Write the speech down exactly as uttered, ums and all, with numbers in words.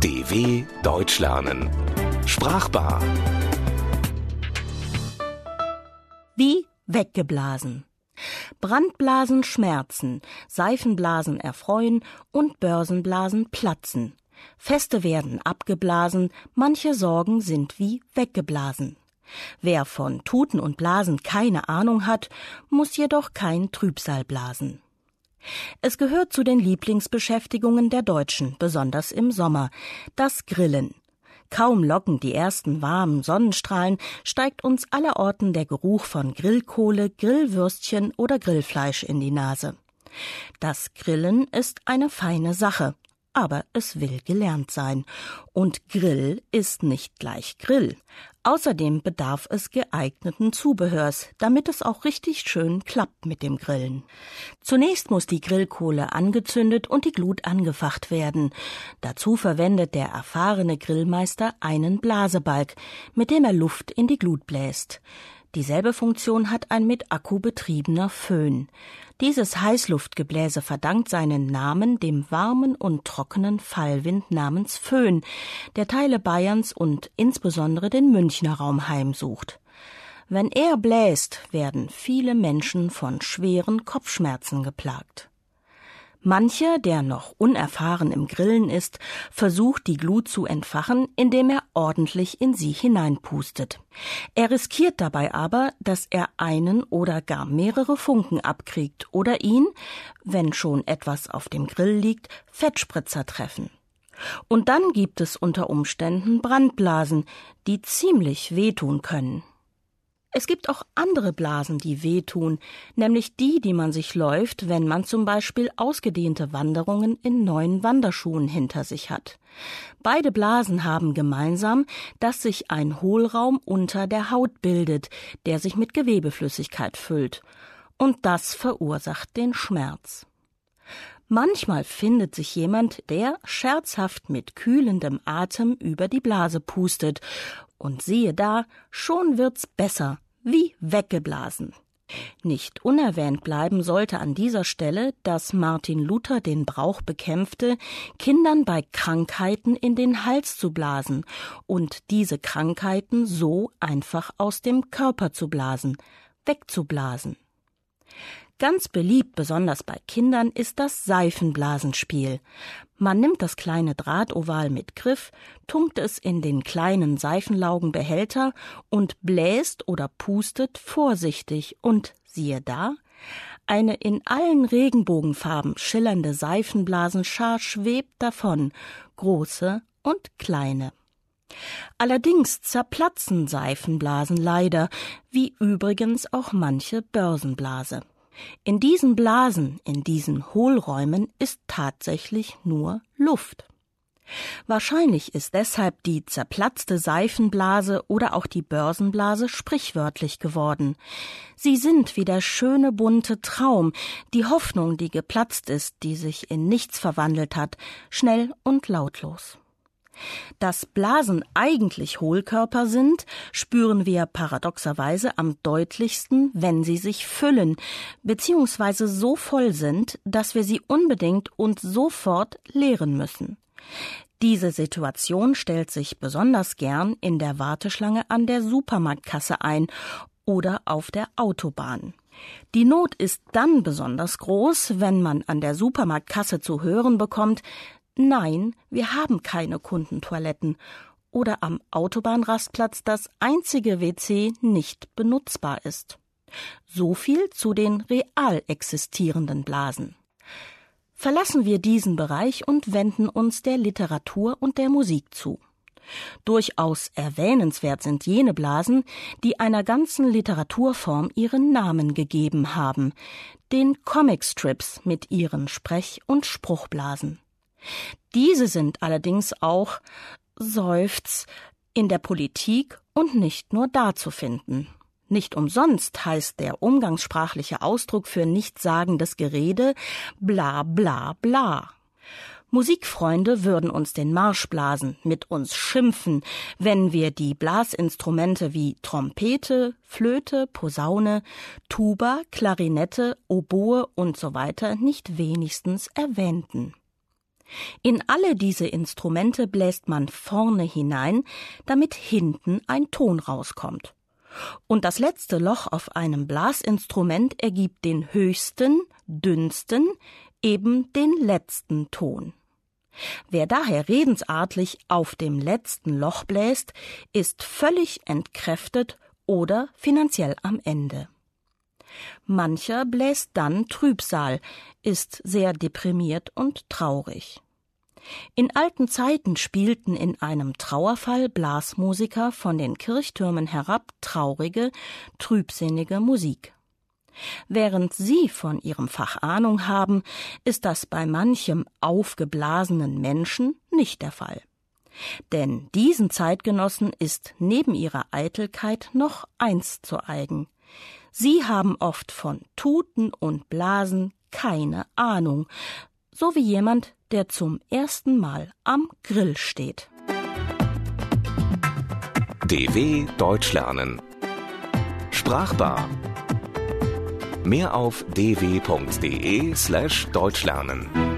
D W Deutsch lernen. Sprachbar. Wie weggeblasen. Brandblasen schmerzen, Seifenblasen erfreuen und Börsenblasen platzen. Feste werden abgeblasen, manche Sorgen sind wie weggeblasen. Wer von Tuten und Blasen keine Ahnung hat, muss jedoch kein Trübsal blasen. Es gehört zu den Lieblingsbeschäftigungen der Deutschen, besonders im Sommer, das Grillen. Kaum locken die ersten warmen Sonnenstrahlen, steigt uns allerorten der Geruch von Grillkohle, Grillwürstchen oder Grillfleisch in die Nase. Das Grillen ist eine feine Sache, aber es will gelernt sein. Und Grill ist nicht gleich Grill. Außerdem bedarf es geeigneten Zubehörs, damit es auch richtig schön klappt mit dem Grillen. Zunächst muss die Grillkohle angezündet und die Glut angefacht werden. Dazu verwendet der erfahrene Grillmeister einen Blasebalg, mit dem er Luft in die Glut bläst. Dieselbe Funktion hat ein mit Akku betriebener Föhn. Dieses Heißluftgebläse verdankt seinen Namen dem warmen und trockenen Fallwind namens Föhn, der Teile Bayerns und insbesondere den Münchner Raum heimsucht. Wenn er bläst, werden viele Menschen von schweren Kopfschmerzen geplagt. Mancher, der noch unerfahren im Grillen ist, versucht die Glut zu entfachen, indem er ordentlich in sie hineinpustet. Er riskiert dabei aber, dass er einen oder gar mehrere Funken abkriegt oder ihn, wenn schon etwas auf dem Grill liegt, Fettspritzer treffen. Und dann gibt es unter Umständen Brandblasen, die ziemlich wehtun können. Es gibt auch andere Blasen, die wehtun, nämlich die, die man sich läuft, wenn man zum Beispiel ausgedehnte Wanderungen in neuen Wanderschuhen hinter sich hat. Beide Blasen haben gemeinsam, dass sich ein Hohlraum unter der Haut bildet, der sich mit Gewebeflüssigkeit füllt. Und das verursacht den Schmerz. Manchmal findet sich jemand, der scherzhaft mit kühlendem Atem über die Blase pustet. Und siehe da, schon wird's besser, wie weggeblasen. Nicht unerwähnt bleiben sollte an dieser Stelle, dass Martin Luther den Brauch bekämpfte, Kindern bei Krankheiten in den Hals zu blasen und diese Krankheiten so einfach aus dem Körper zu blasen, wegzublasen. Ganz beliebt, besonders bei Kindern, ist das Seifenblasenspiel. Man nimmt das kleine Drahtoval mit Griff, tunkt es in den kleinen Seifenlaugenbehälter und bläst oder pustet vorsichtig und siehe da, eine in allen Regenbogenfarben schillernde Seifenblasenschar schwebt davon, große und kleine. Allerdings zerplatzen Seifenblasen leider, wie übrigens auch manche Börsenblase. In diesen Blasen, in diesen Hohlräumen ist tatsächlich nur Luft. Wahrscheinlich ist deshalb die zerplatzte Seifenblase oder auch die Börsenblase sprichwörtlich geworden. Sie sind wie der schöne bunte Traum, die Hoffnung, die geplatzt ist, die sich in nichts verwandelt hat, schnell und lautlos. Dass Blasen eigentlich Hohlkörper sind, spüren wir paradoxerweise am deutlichsten, wenn sie sich füllen, beziehungsweise so voll sind, dass wir sie unbedingt und sofort leeren müssen. Diese Situation stellt sich besonders gern in der Warteschlange an der Supermarktkasse ein oder auf der Autobahn. Die Not ist dann besonders groß, wenn man an der Supermarktkasse zu hören bekommt: Nein, wir haben keine Kundentoiletten. Oder am Autobahnrastplatz das einzige W C nicht benutzbar ist. So viel zu den real existierenden Blasen. Verlassen wir diesen Bereich und wenden uns der Literatur und der Musik zu. Durchaus erwähnenswert sind jene Blasen, die einer ganzen Literaturform ihren Namen gegeben haben, den Comicstrips mit ihren Sprech- und Spruchblasen. Diese sind allerdings auch, seufz, in der Politik und nicht nur da zu finden. Nicht umsonst heißt der umgangssprachliche Ausdruck für nichtssagendes Gerede bla bla bla. Musikfreunde würden uns den Marsch blasen, mit uns schimpfen, wenn wir die Blasinstrumente wie Trompete, Flöte, Posaune, Tuba, Klarinette, Oboe und so weiter nicht wenigstens erwähnten. In alle diese Instrumente bläst man vorne hinein, damit hinten ein Ton rauskommt. Und das letzte Loch auf einem Blasinstrument ergibt den höchsten, dünnsten, eben den letzten Ton. Wer daher redensartlich auf dem letzten Loch bläst, ist völlig entkräftet oder finanziell am Ende. Mancher bläst dann Trübsal, ist sehr deprimiert und traurig. In alten Zeiten spielten in einem Trauerfall Blasmusiker von den Kirchtürmen herab traurige, trübsinnige Musik. Während sie von ihrem Fach Ahnung haben, ist das bei manchem aufgeblasenen Menschen nicht der Fall. Denn diesen Zeitgenossen ist neben ihrer Eitelkeit noch eins zu eigen. Sie haben oft von Tuten und Blasen keine Ahnung, so wie jemand, der zum ersten Mal am Grill steht. D W Deutsch lernen. Sprachbar. Mehr auf d w punkt d e slash deutsch lernen.